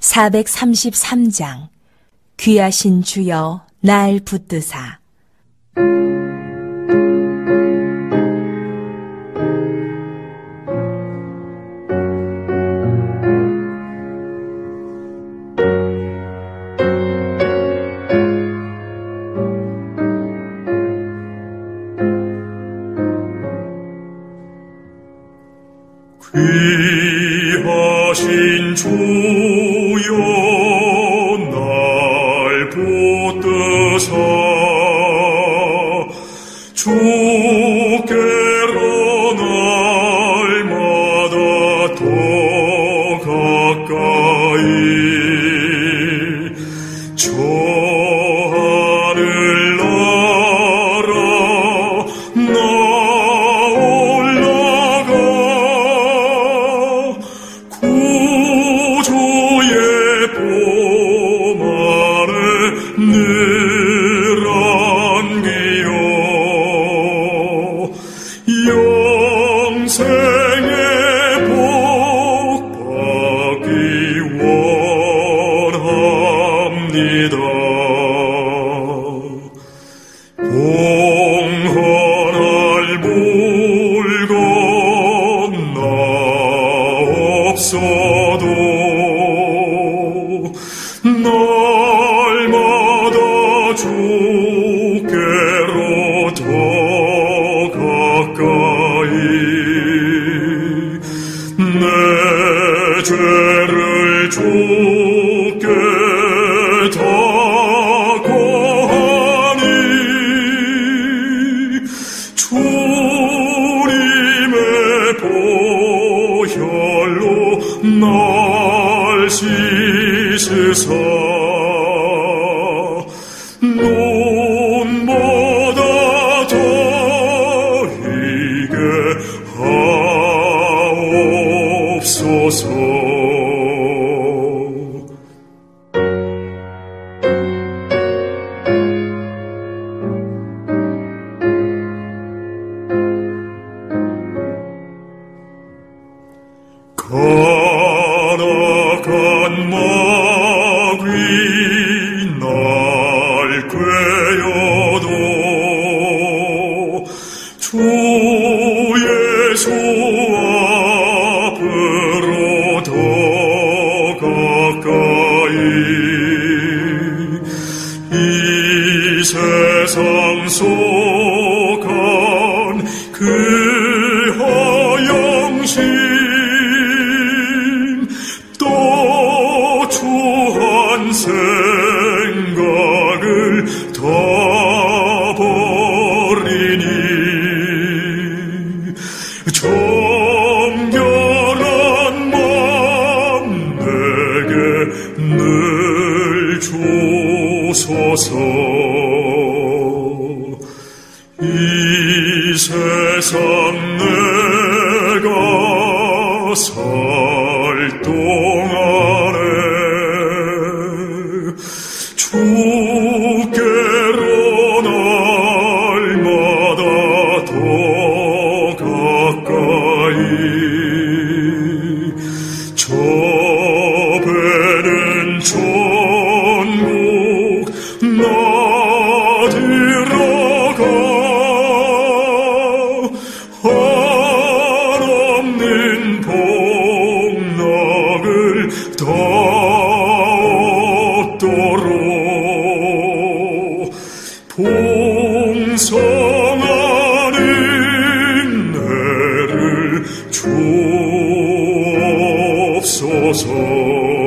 433장 귀하신 주여 날 붙드사. 귀하신 주여 날 붙드사 주께로 날마다 더 가까이 저 하늘 나라 나 늘 안기요 영생의 복 받기 원합니다. 봉헌할 물건 나 없어도 날마다 주께로 더 가까이 내 죄를 주께 다 고하니 주님의 보혈로 날 씻으사 눈보다 더 희게 하옵소서. 가나간 마귀 날 꿰어도 주 예수 앞으로 더 가까이 이 세상 속한 그 허영심 또 추한 생각을 다 버리니 정결한 마음 내게 늘 주소서. 이 세상 내가 살 동안에 주께로 날마다 더 가까이 저 배는 천국 나 들어가 한없는 복락을 다 얻도록 풍성한 은혜를 주옵소서.